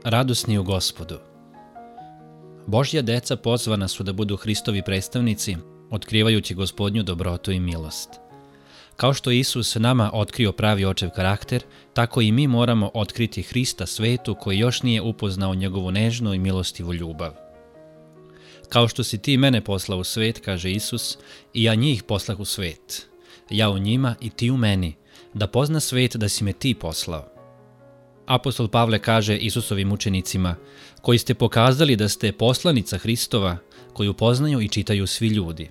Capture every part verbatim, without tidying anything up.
radosni u Gospodu. Božja deca pozvana su da budu Hristovi predstavnici, otkrivajući Gospodnju dobrotu i milost. Kao što je Isus nama otkrio pravi očev karakter, tako i mi moramo otkriti Hrista svetu koji još nije upoznao njegovu nežnu i milostivu ljubav. Kao što si ti mene poslao u svet, kaže Isus, i ja njih poslah u svet. Ja u njima i ti u meni, da pozna svet da si me ti poslao. Apostol Pavle kaže Isusovim učenicima, koji ste pokazali da ste poslanica Hristova, koju poznaju i čitaju svi ljudi.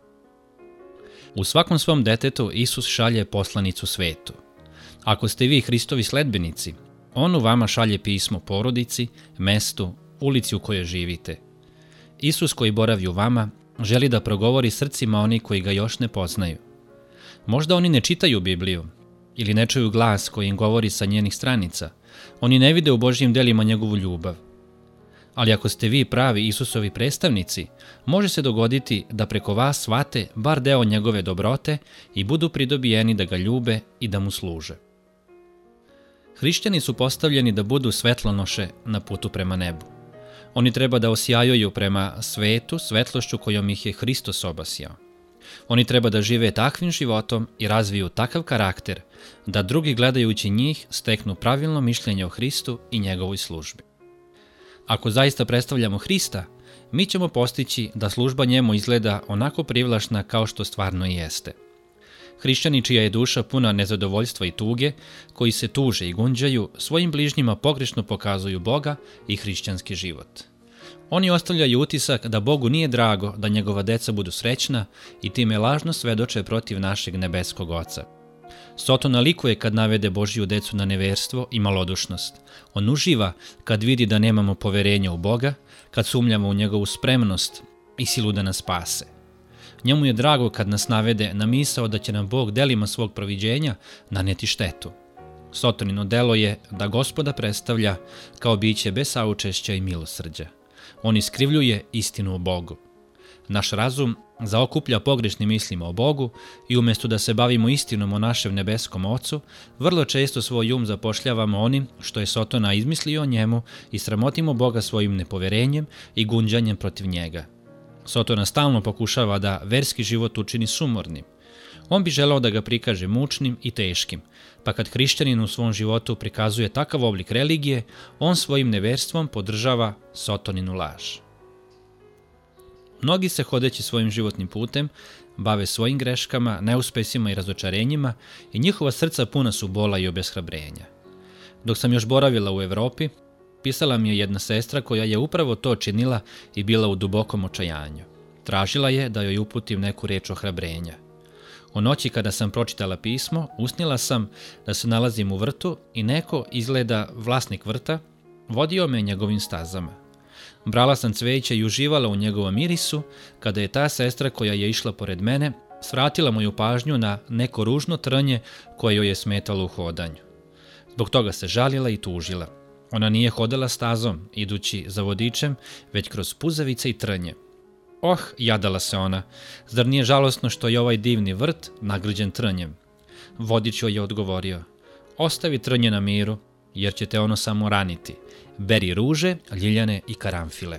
U svakom svom detetu Isus šalje poslanicu svetu. Ako ste vi Hristovi sledbenici, on u vama šalje pismo porodici, mestu, ulici u kojoj živite. Isus koji boravi u vama želi da progovori srcima oni koji ga još ne poznaju. Možda oni ne čitaju Bibliju ili ne čuju glas koji im govori sa njenih stranica. Oni ne vide u Božjim delima njegovu ljubav. Ali ako ste vi pravi Isusovi predstavnici, može se dogoditi da preko vas shvate bar deo njegove dobrote i budu pridobijeni da ga ljube i da mu služe. Hrišćani su postavljeni da budu svetlonoše na putu prema nebu. Oni treba da osjajuju prema svetu svetlošću kojom ih je Hristos obasjao. Oni treba da žive takvim životom i razviju takav karakter da drugi gledajući njih steknu pravilno mišljenje o Hristu i njegovoj službi. Ako zaista predstavljamo Hrista, mi ćemo postići da služba njemu izgleda onako privlačna kao što stvarno i jeste. Hrišćani čija je duša puna nezadovoljstva i tuge, koji se tuže i gunđaju, svojim bližnjima pogrešno pokazuju Boga i hrišćanski život. Oni ostavljaju utisak da Bogu nije drago da njegova deca budu srećna i time lažno svedoče protiv našeg nebeskog Oca. Soton nalikuje kad navede Božju decu na neverstvo i malodušnost. On uživa kad vidi da nemamo poverenja u Boga, kad sumnjamo u njegovu spremnost i silu da nas spase. Njemu je drago kad nas navede na misao da će nam Bog delima svog proviđenja naneti štetu. Sotonino delo je da Gospoda predstavlja kao biće bez saučešća i milosrđa. On iskrivljuje istinu o Bogu. Naš razum zaokuplja pogrešnim mislima o Bogu i umjesto da se bavimo istinom o našem nebeskom Ocu, vrlo često svoj um zapošljavamo onim što je Sotona izmislio o njemu i sramotimo Boga svojim nepoverenjem i gunđanjem protiv njega. Sotona stalno pokušava da verski život učini sumornim. On bi želeo da ga prikaže mučnim i teškim, pa kad hrišćanin u svom životu prikazuje takav oblik religije, on svojim neverstvom podržava Sotoninu laž. Mnogi se hodeći svojim životnim putem bave svojim greškama, neuspesima i razočarenjima i njihova srca puna su bola i obeshrabrenja. Dok sam još boravila u Evropi, pisala mi je jedna sestra koja je upravo to činila i bila u dubokom očajanju. Tražila je da joj uputim neku reč ohrabrenja. U noći kada sam pročitala pismo, usnila sam da se nalazim u vrtu i neko, izgleda vlasnik vrta, vodio me njegovim stazama. Brala sam cveće i uživala u njegovom mirisu, kada je ta sestra koja je išla pored mene svratila moju pažnju na neko ružno trnje koje joj je smetalo u hodanju. Zbog toga se žalila i tužila. Ona nije hodala stazom, idući za vodičem, već kroz puzavice i trnje. Oh, jadala se ona, zar nije žalosno što je ovaj divni vrt nagrđen trnjem? Vodič joj je odgovorio, ostavi trnje na miru, jer će te ono samo raniti. Beri ruže, ljiljane i karamfile.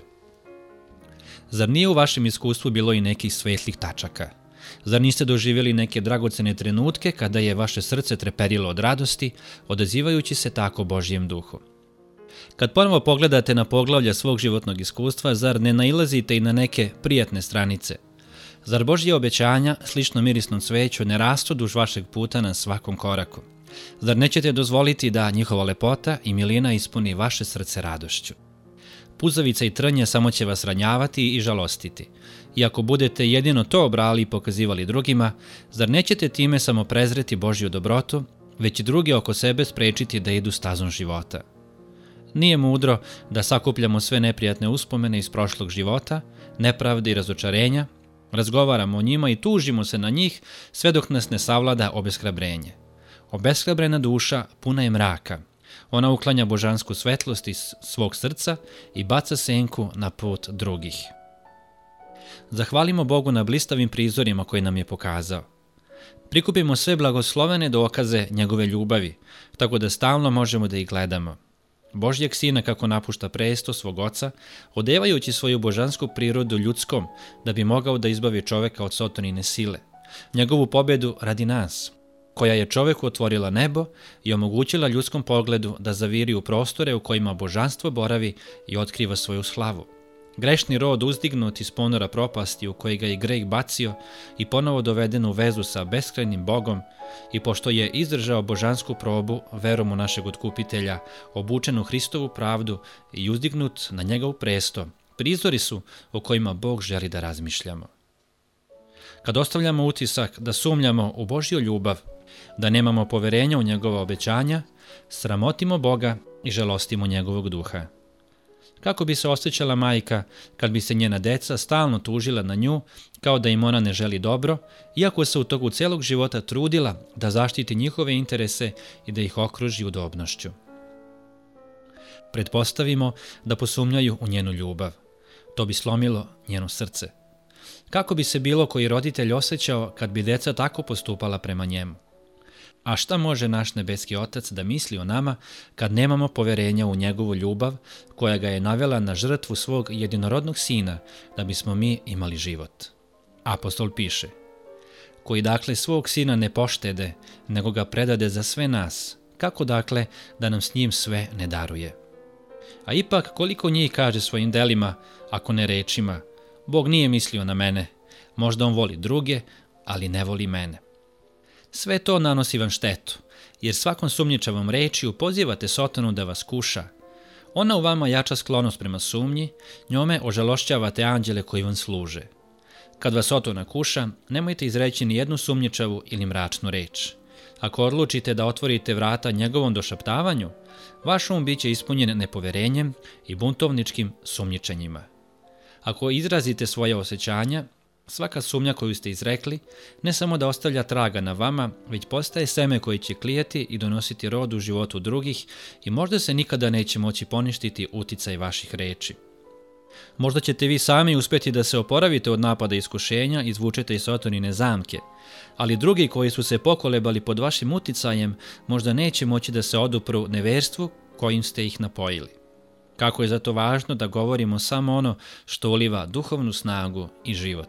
Zar nije u vašem iskustvu bilo i nekih svetlih tačaka? Zar niste doživjeli neke dragocene trenutke kada je vaše srce treperilo od radosti, odazivajući se tako Božjem duhu? Kad ponovo pogledate na poglavlja svog životnog iskustva, zar ne nailazite i na neke prijatne stranice? Zar Božje obećanja, slično mirisnom cveću, ne rastu duž vašeg puta na svakom koraku? Zar nećete dozvoliti da njihova lepota i milina ispuni vaše srce radošću? Puzavica i trnje samo će vas ranjavati i žalostiti. I ako budete jedino to obrali i pokazivali drugima, zar nećete time samo prezreti Božju dobrotu, već i druge oko sebe sprečiti da idu stazom života? Nije mudro da sakupljamo sve neprijatne uspomene iz prošlog života, nepravde i razočarenja, razgovaramo o njima i tužimo se na njih sve dok nas ne savlada obeshrabrenje. Obeshrabrena duša puna je mraka. Ona uklanja božansku svetlost iz svog srca i baca senku na put drugih. Zahvalimo Bogu na blistavim prizorima koje nam je pokazao. Prikupimo sve blagoslovene dokaze njegove ljubavi, tako da stalno možemo da ih gledamo. Božjeg sina kako napušta presto svog oca, odevajući svoju božansku prirodu ljudskom da bi mogao da izbavi čoveka od sotonine sile, njegovu pobedu radi nas, koja je čoveku otvorila nebo i omogućila ljudskom pogledu da zaviri u prostore u kojima božanstvo boravi i otkriva svoju slavu. Grešni rod uzdignut iz ponora propasti u koji ga je greh bacio i ponovo doveden u vezu sa beskrajnim Bogom, i pošto je izdržao božansku probu verom u našeg otkupitelja, obučen u Hristovu pravdu i uzdignut na njegov presto, prizori su o kojima Bog želi da razmišljamo. Kad ostavljamo utisak da sumnjamo u Božju ljubav, da nemamo poverenja u njegova obećanja, sramotimo Boga i žalostimo njegovog duha. Kako bi se osjećala majka kad bi se njena deca stalno tužila na nju kao da im ona ne želi dobro, iako se u toku celog života trudila da zaštiti njihove interese i da ih okruži udobnošću. Pretpostavimo da posumnjaju u njenu ljubav. To bi slomilo njeno srce. Kako bi se bilo koji roditelj osjećao kad bi deca tako postupala prema njemu? A šta može naš nebeski Otac da misli o nama kad nemamo poverenja u njegovu ljubav koja ga je navela na žrtvu svog jedinorodnog sina da bismo mi imali život? Apostol piše: koji dakle svog sina ne poštede, nego ga predade za sve nas, kako dakle da nam s njim sve ne daruje? A ipak koliko njih kaže svojim delima, ako ne rečima: Bog nije mislio na mene, možda on voli druge, ali ne voli mene. Sve to nanosi vam štetu, jer svakom sumnjičavom rečju pozivate Sotonu da vas kuša. Ona u vama jača sklonost prema sumnji, njome ožalošćavate anđele koji vam služe. Kad vas Sotona kuša, nemojte izreći ni jednu sumnjičavu ili mračnu reč. Ako odlučite da otvorite vrata njegovom došaptavanju, vaš um biće ispunjen nepoverenjem i buntovničkim sumnjičenjima. Ako izrazite svoje osjećanja, svaka sumnja koju ste izrekli ne samo da ostavlja traga na vama, već postaje seme koje će klijeti i donositi rod u životu drugih i možda se nikada neće moći poništiti uticaj vaših reči. Možda ćete vi sami uspjeti da se oporavite od napada iskušenja i izvučete iz Sotonine zamke, ali drugi koji su se pokolebali pod vašim uticajem možda neće moći da se odupru neverstvu kojim ste ih napojili. Kako je zato važno da govorimo samo ono što uliva duhovnu snagu i život.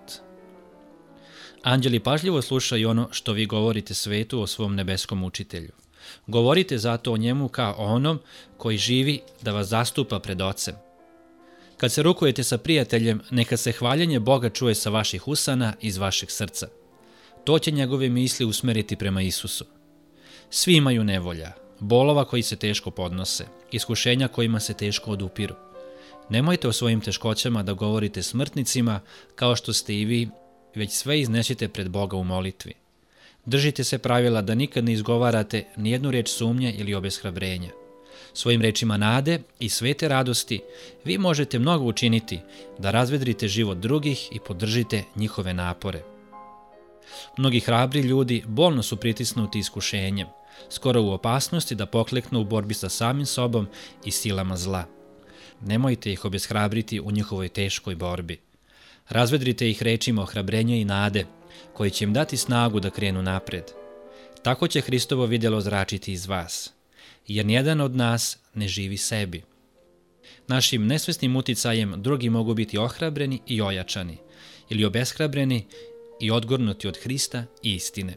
Anđeli pažljivo slušaju ono što vi govorite svetu o svom nebeskom učitelju. Govorite zato o njemu kao o onom koji živi da vas zastupa pred Ocem. Kad se rukujete sa prijateljem, neka se hvaljenje Boga čuje sa vaših usana i iz vašeg srca. To će njegove misli usmeriti prema Isusu. Svi imaju nevolja, bolova koji se teško podnose, iskušenja kojima se teško odupiru. Nemojte o svojim teškoćama da govorite smrtnicima kao što ste i vi, već sve iznesite pred Boga u molitvi. Držite se pravila da nikad ne izgovarate nijednu reč sumnje ili obeshrabrenja. Svojim rečima nade i svete radosti vi možete mnogo učiniti da razvedrite život drugih i podržite njihove napore. Mnogi hrabri ljudi bolno su pritisnuti iskušenjem, skoro u opasnosti da pokleknu u borbi sa samim sobom i silama zla. Nemojte ih obeshrabriti u njihovoj teškoj borbi. Razvedrite ih rečima ohrabrenja i nade, koji će im dati snagu da krenu napred. Tako će Hristovo vidjelo zračiti iz vas, jer nijedan od nas ne živi sebi. Našim nesvesnim uticajem drugi mogu biti ohrabreni i ojačani, ili obeshrabreni i odgurnuti od Hrista i istine.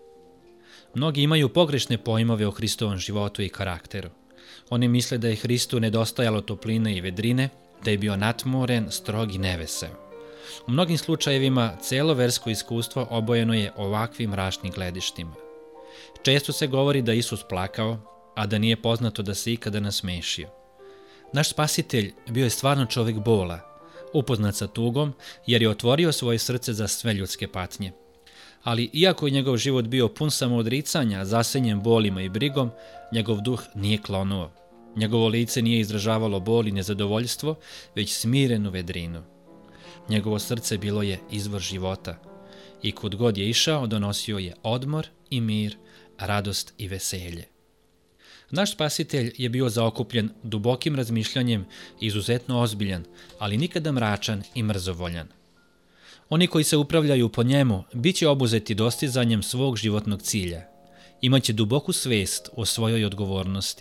Mnogi imaju pogrešne pojmove o Hristovom životu i karakteru. Oni misle da je Hristu nedostajalo topline i vedrine, da je bio natmoren, strog i neveseo. U mnogim slučajevima celo versko iskustvo obojeno je ovakvim mračnim gledištima. Često se govori da Isus plakao, a da nije poznato da se ikada nasmešio. Naš spasitelj bio je stvarno čovjek bola, upoznat sa tugom, jer je otvorio svoje srce za sve ljudske patnje. Ali iako je njegov život bio pun samoodricanja, zasenjen bolima i brigom, njegov duh nije klonuo. Njegovo lice nije izražavalo bol i nezadovoljstvo, već smirenu vedrinu. Njegovo srce bilo je izvor života i kud god je išao donosio je odmor i mir, radost i veselje. Naš spasitelj je bio zaokupljen dubokim razmišljanjem i izuzetno ozbiljan, ali nikada mračan i mrzovoljan. Oni koji se upravljaju po njemu bit će obuzeti dostizanjem svog životnog cilja. Imaće duboku svest o svojoj odgovornosti.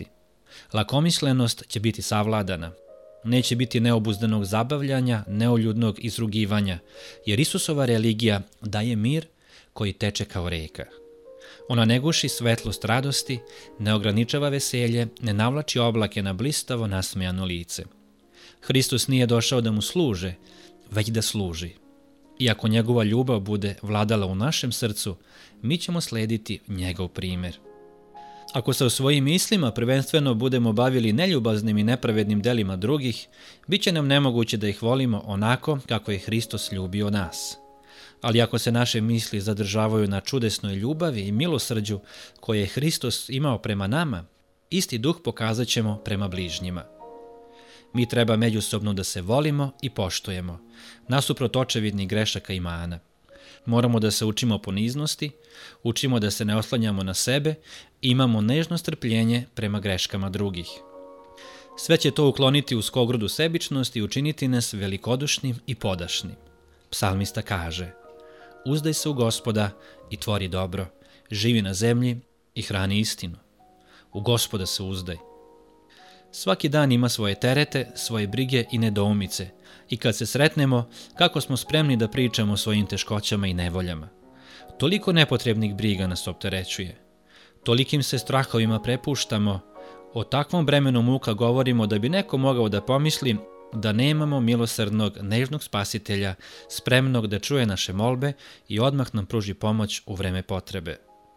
Lakomislenost će biti savladana. Neće biti neobuzdanog zabavljanja, neoljudnog izrugivanja, jer Isusova religija daje mir koji teče kao reka. Ona ne guši svetlost radosti, ne ograničava veselje, ne navlači oblake na blistavo nasmejano lice. Hristos nije došao da mu služe, već da služi. I ako njegova ljubav bude vladala u našem srcu, mi ćemo slediti njegov primjer. Ako se u svojim mislima prvenstveno budemo bavili neljubaznim i nepravednim delima drugih, bit će nam nemoguće da ih volimo onako kako je Hristos ljubio nas. Ali ako se naše misli zadržavaju na čudesnoj ljubavi i milosrđu koje je Hristos imao prema nama, isti duh pokazat ćemo prema bližnjima. Mi treba međusobno da se volimo i poštujemo, nasuprot očevidnih grešaka i mana. Moramo da se učimo poniznosti, učimo da se ne oslanjamo na sebe i imamo nežno strpljenje prema greškama drugih. Sve će to ukloniti u skogrudu sebičnosti i učiniti nas velikodušnim i podašnim. Psalmista kaže: uzdaj se u Gospoda i tvori dobro, živi na zemlji i hrani istinu. U Gospoda se uzdaj. Svaki dan ima svoje terete, svoje brige i nedoumice, i kad se sretnemo, kako smo spremni da pričamo o svojim teškoćama i nevoljama. Toliko nepotrebnih briga nas opterećuje. Tolikim se strahovima prepuštamo, o takvom bremenu muka govorimo da bi neko mogao da pomisli da nemamo milosrdnog, nežnog spasitelja, spremnog da čuje naše molbe i odmah nam pruži pomoć u vreme potrebe.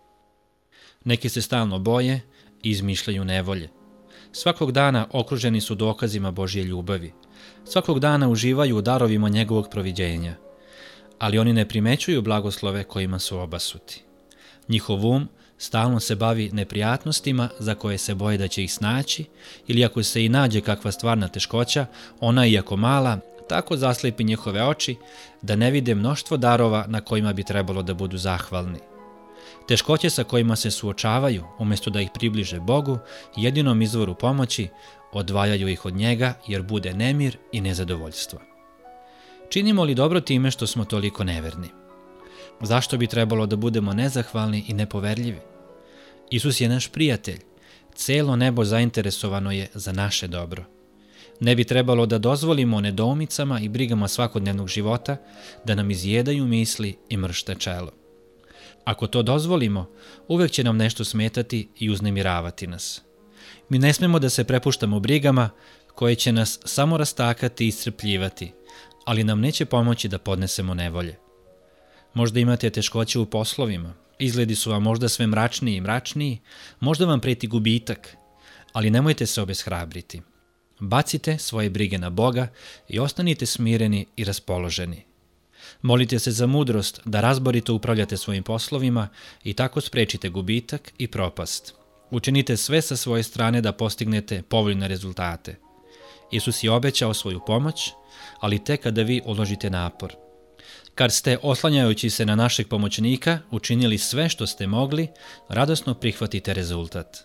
Neki se stalno boje i izmišljaju nevolje. Svakog dana okruženi su dokazima Božje ljubavi. Svakog dana uživaju u darovima njegovog proviđenja. Ali oni ne primećuju blagoslove kojima su obasuti. Njihov um stalno se bavi neprijatnostima za koje se boje da će ih snaći, ili ako se i nađe kakva stvarna teškoća, ona iako mala, tako zaslepi njihove oči da ne vide mnoštvo darova na kojima bi trebalo da budu zahvalni. Teškoće sa kojima se suočavaju, umjesto da ih približe Bogu, jedinom izvoru pomoći, odvajaju ih od njega jer bude nemir i nezadovoljstvo. Činimo li dobro time što smo toliko neverni? Zašto bi trebalo da budemo nezahvalni i nepoverljivi? Isus je naš prijatelj. Celo nebo zainteresovano je za naše dobro. Ne bi trebalo da dozvolimo nedoumicama i brigama svakodnevnog života da nam izjedaju misli i mršte čelo. Ako to dozvolimo, uvek će nam nešto smetati i uznemiravati nas. Mi ne smemo da se prepuštamo brigama koje će nas samo rastakati i iscrpljivati, ali nam neće pomoći da podnesemo nevolje. Možda imate teškoće u poslovima, izgledi su vam možda sve mračniji i mračniji, možda vam preti gubitak, ali nemojte se obeshrabriti. Bacite svoje brige na Boga i ostanite smireni i raspoloženi. Molite se za mudrost da razborito upravljate svojim poslovima i tako sprečite gubitak i propast. Učinite sve sa svoje strane da postignete povoljne rezultate. Isus je obećao svoju pomoć, ali tek kada vi uložite napor. Kad ste, oslanjajući se na našeg pomoćnika, učinili sve što ste mogli, radosno prihvatite rezultat.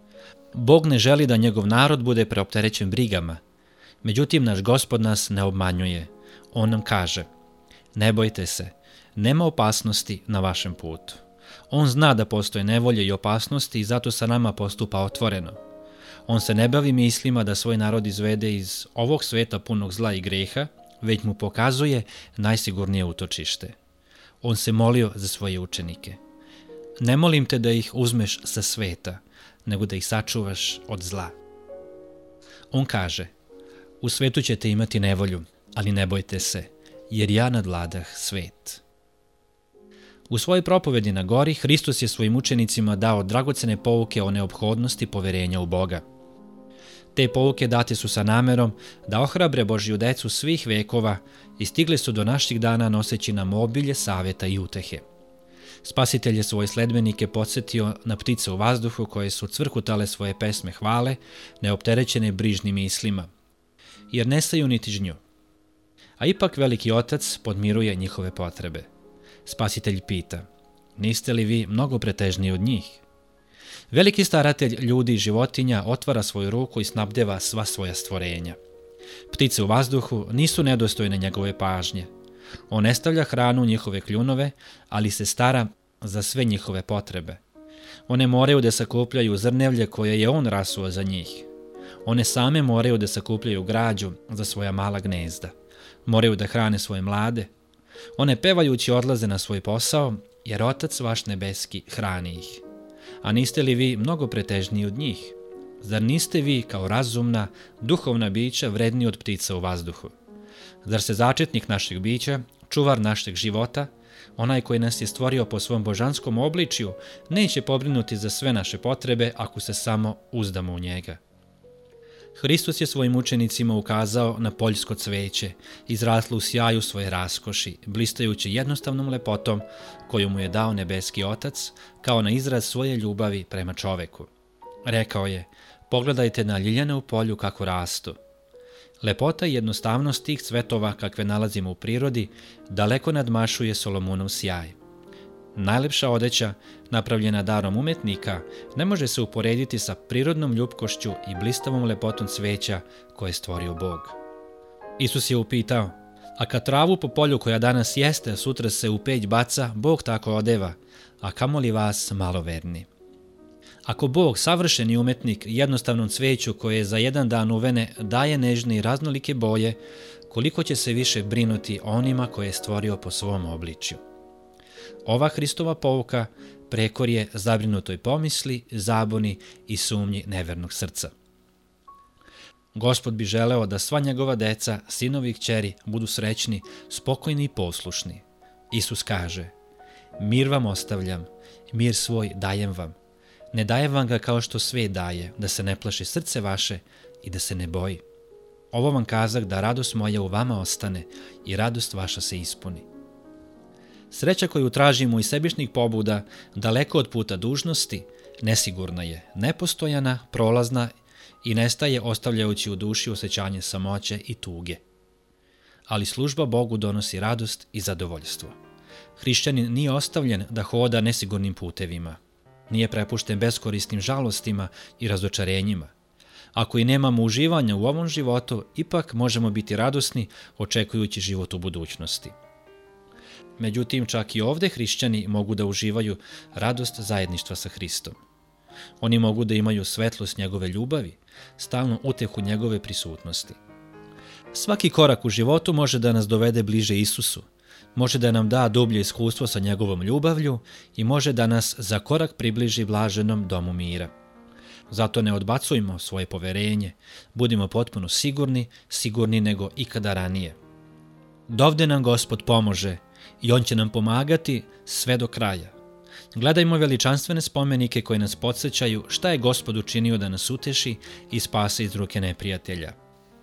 Bog ne želi da njegov narod bude preopterećen brigama. Međutim, naš Gospod nas ne obmanjuje. On nam kaže: ne bojte se, nema opasnosti na vašem putu. On zna da postoje nevolje i opasnosti i zato sa nama postupa otvoreno. On se ne bavi mislima da svoj narod izvede iz ovog sveta punog zla i greha, već mu pokazuje najsigurnije utočište. On se molio za svoje učenike. Ne molim te da ih uzmeš sa sveta, nego da ih sačuvaš od zla. On kaže: u svetu ćete imati nevolju, ali ne bojte se, jer ja nadvladah svet. U svojoj propovedi na gori, Hristos je svojim učenicima dao dragocene pouke o neophodnosti poverenja u Boga. Te pouke date su sa namerom da ohrabre Božju decu svih vekova i stigle su do naših dana noseći nam obilje savjeta i utehe. Spasitelj je svoje sledbenike podsjetio na ptice u vazduhu koje su cvrkutale svoje pesme hvale, neopterećene brižnim mislima, jer ne staju ni tižnju. A ipak veliki otac podmiruje njihove potrebe. Spasitelj pita: niste li vi mnogo pretežniji od njih? Veliki staratelj ljudi i životinja otvara svoju ruku i snabdeva sva svoja stvorenja. Ptice u vazduhu nisu nedostojne njegove pažnje. On ne stavlja hranu u njihove kljunove, ali se stara za sve njihove potrebe. One moraju da sakupljaju zrnevlje koje je on rasuo za njih. One same moraju da sakupljaju građu za svoja mala gnezda. Moraju da hrane svoje mlade. One pevajući odlaze na svoj posao, jer Otac vaš nebeski hrani ih. A niste li vi mnogo pretežniji od njih? Zar niste vi, kao razumna, duhovna bića, vredniji od ptica u vazduhu? Zar se začetnik našeg bića, čuvar našeg života, onaj koji nas je stvorio po svom božanskom obličju, neće pobrinuti za sve naše potrebe ako se samo uzdamo u njega? Hristos je svojim učenicima ukazao na poljsko cveće, izraslo u sjaju svoje raskoši, blistajući jednostavnom lepotom koju mu je dao nebeski Otac, kao na izraz svoje ljubavi prema čoveku. Rekao je, pogledajte na ljiljane u polju kako rastu. Lepota i jednostavnost tih cvetova kakve nalazimo u prirodi daleko nadmašuje Solomonov sjaj. Najlepša odeća, napravljena darom umetnika, ne može se uporediti sa prirodnom ljupkošću i blistavom lepotom cveća koje je stvorio Bog. Isus je upitao, a kad travu po polju koja danas jeste, a sutra se u peć baca, Bog tako odeva, a kamoli vas maloverni. Ako Bog, savršeni umetnik, jednostavnom cveću koje je za jedan dan uvene daje nežne i raznolike boje, koliko će se više brinuti onima koje je stvorio po svom obličju. Ova Hristova pouka prekor je zabrinutoj pomisli, zabuni i sumnji nevernog srca. Gospod bi želeo da sva njegova deca, sinovi i kćeri, budu srećni, spokojni i poslušni. Isus kaže, mir vam ostavljam, mir svoj dajem vam. Ne dajem vam ga kao što svet daje, da se ne plaši srce vaše i da se ne boji. Ovo vam kazak da radost moja u vama ostane i radost vaša se ispuni. Sreća koju tražimo iz sebičnih pobuda, daleko od puta dužnosti, nesigurna je, nepostojana, prolazna i nestaje ostavljajući u duši osjećanje samoće i tuge. Ali služba Bogu donosi radost i zadovoljstvo. Hrišćanin nije ostavljen da hoda nesigurnim putevima. Nije prepušten beskorisnim žalostima i razočarenjima. Ako i nemamo uživanja u ovom životu, ipak možemo biti radosni očekujući život u budućnosti. Međutim, čak i ovde hrišćani mogu da uživaju radost zajedništva sa Hristom. Oni mogu da imaju svetlost njegove ljubavi, stalnu utehu njegove prisutnosti. Svaki korak u životu može da nas dovede bliže Isusu, može da nam da dublje iskustvo sa njegovom ljubavlju i može da nas za korak približi blaženom domu mira. Zato ne odbacujmo svoje poverenje, budimo potpuno sigurni, sigurni nego ikada ranije. Dovde nam Gospod pomože i On će nam pomagati sve do kraja. Gledajmo veličanstvene spomenike koji nas podsjećaju šta je Gospod učinio da nas uteši i spase iz ruke neprijatelja.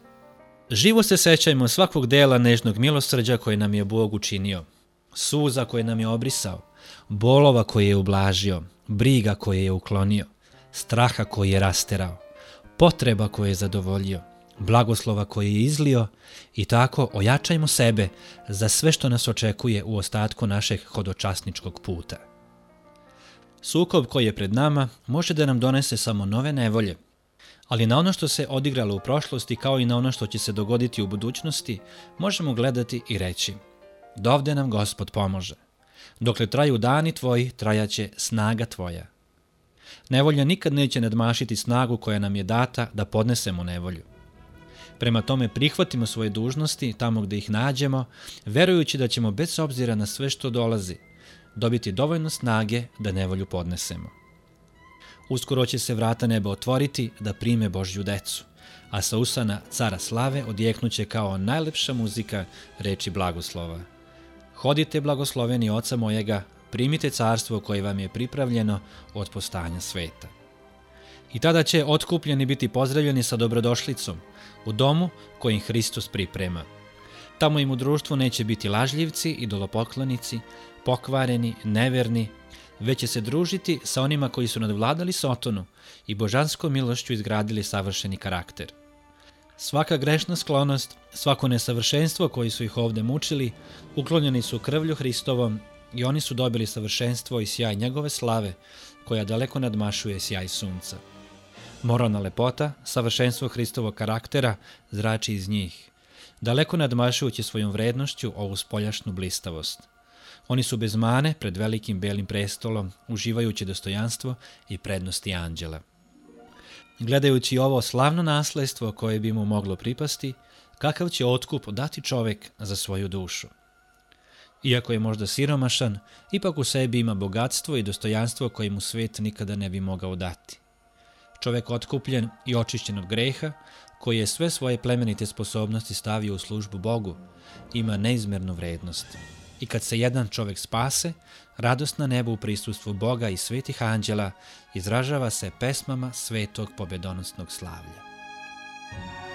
Živo se sećajmo svakog dela nežnog milosrđa koje nam je Bog učinio, suza koje nam je obrisao, bolova koje je ublažio, briga koje je uklonio, straha koji je rasterao, potreba koje je zadovoljio, blagoslova koji je izlio i tako ojačajmo sebe za sve što nas očekuje u ostatku našeg hodočasničkog puta. Sukob koji je pred nama može da nam donese samo nove nevolje, ali na ono što se odigralo u prošlosti kao i na ono što će se dogoditi u budućnosti možemo gledati i reći: dovde nam Gospod pomože. Dokle traju dani tvoji, trajaće snaga tvoja. Nevolja nikad neće nadmašiti snagu koja nam je data da podnesemo nevolju. Prema tome prihvatimo svoje dužnosti tamo gde ih nađemo, verujući da ćemo bez obzira na sve što dolazi dobiti dovoljno snage da nevolju podnesemo. Uskoro će se vrata neba otvoriti da prime Božju decu, a sa usana cara slave odjeknuće kao najlepša muzika reči blagoslova. Hodite blagosloveni Oca mojega, primite carstvo koje vam je pripravljeno od postanja sveta. I tada će otkupljeni biti pozdravljeni sa dobrodošlicom u domu kojim Hristos priprema. Tamo im u društvu neće biti lažljivci, idolopoklonici, pokvareni, neverni, već će se družiti sa onima koji su nadvladali Sotonu i božanskom milošću izgradili savršeni karakter. Svaka grešna sklonost, svako nesavršenstvo koji su ih ovde mučili, uklonjeni su krvlju Hristovom i oni su dobili savršenstvo i sjaj njegove slave, koja daleko nadmašuje sjaj sunca. Moralna lepota, savršenstvo Hristovog karaktera zrači iz njih, daleko nadmašujući svojom vrednošću ovu spoljašnju blistavost. Oni su bez mane pred velikim belim prestolom, uživajući dostojanstvo i prednosti anđela. Gledajući ovo slavno nasledstvo koje bi mu moglo pripasti, kakav će otkup dati čovjek za svoju dušu. Iako je možda siromašan, ipak u sebi ima bogatstvo i dostojanstvo koje mu svet nikada ne bi mogao dati. Čovjek otkupljen i očišćen od greha, koji je sve svoje plemenite sposobnosti stavio u službu Bogu, ima neizmernu vrednost. I kad se jedan čovjek spase, radost na nebu u prisustvu Boga i svetih anđela izražava se pesmama svetog pobedonosnog slavlja.